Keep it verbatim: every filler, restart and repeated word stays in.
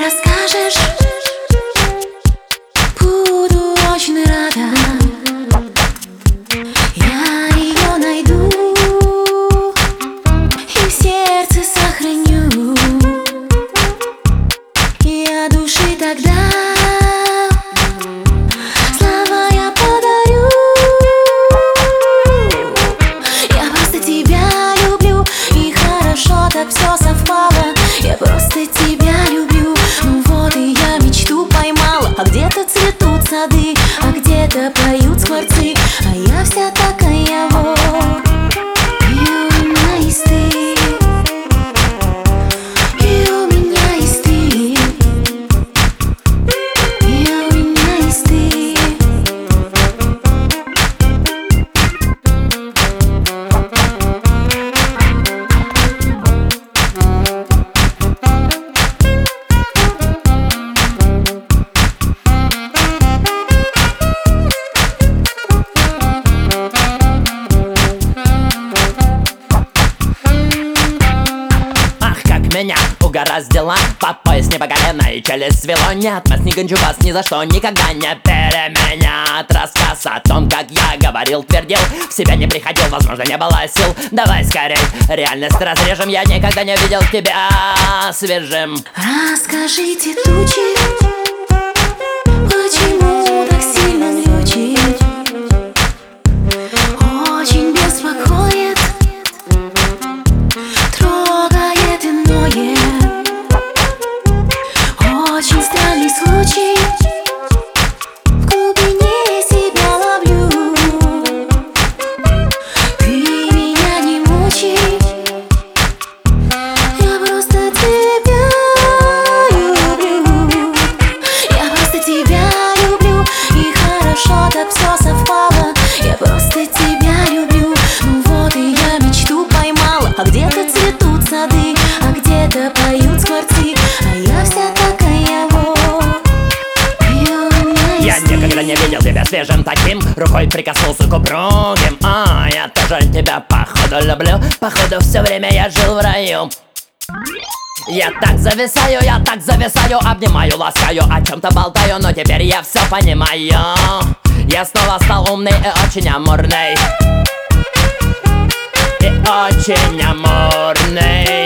расскажешь, буду очень рада. Я ее найду и в сердце сохраню. Я души тогда слова я подарю. Я просто тебя люблю, и хорошо так все совпало. Я просто тебя люблю, ну вот и я мечту поймала. А где-то цветут сады, а где-то поют скворцы, а я вся такая вот. И у меня есть ты, и у меня есть ты, и у меня есть ты. Меня угораздило по пояс не по колено и челюсть свело. Нет, вас не гончу вас ни за что, никогда не переменят рассказ о том, как я говорил, твердил, в себя не приходил, возможно, не было сил. Давай скорей, реальность разрежем, я никогда не видел тебя свежим. Расскажите, тучи, почему так сильно звучит? Очень беспокоит, трогает иное. Очень странный случай, в глубине себя ловлю. Ты меня не мучай, я просто тебя люблю. Я просто тебя люблю, и хорошо так все совпало. Я просто тебя люблю, ну вот и я мечту поймала. А где-то цветут сады, а где-то поют скворцы, а я вся такая вот. Я никогда не видел тебя свежим таким, рукой прикоснулся к упругим. А, я тоже тебя походу люблю, походу все время я жил в раю. Я так зависаю, я так зависаю, обнимаю, ласкаю, о чем-то болтаю, но теперь я все понимаю. Я снова стал умный и очень амурный, и очень амурный.